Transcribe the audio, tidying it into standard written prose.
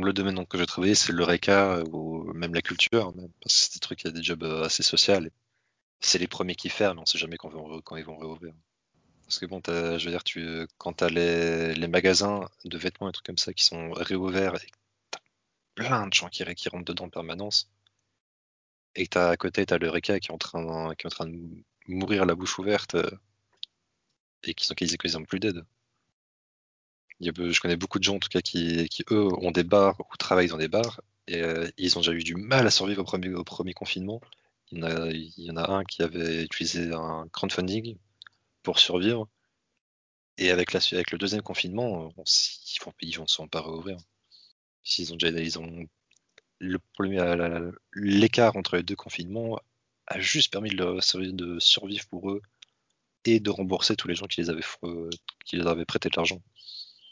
exemple, le domaine dans lequel je travaillais, c'est l'Eureka ou même la culture, même, parce que c'est des trucs, il y a des jobs assez sociaux. C'est les premiers qui ferment, on sait jamais quand ils vont réouvrir. Parce que bon, je veux dire, quand t'as les magasins de vêtements et trucs comme ça qui sont réouverts et que t'as plein de gens qui rentrent dedans en permanence, et que à côté, t'as l'Eureka qui est en train de mourir la bouche ouverte et qu'ils ont plus d'aide. Je connais beaucoup de gens en tout cas qui eux ont des bars ou travaillent dans des bars et ils ont déjà eu du mal à survivre au premier confinement. Il y en a un qui avait utilisé un crowdfunding pour survivre et avec le deuxième confinement, ils vont sont pas réouvrir. Ils ont le problème, l'écart entre les deux confinements a juste permis de survivre pour eux et de rembourser tous les gens qui les avaient prêté de l'argent.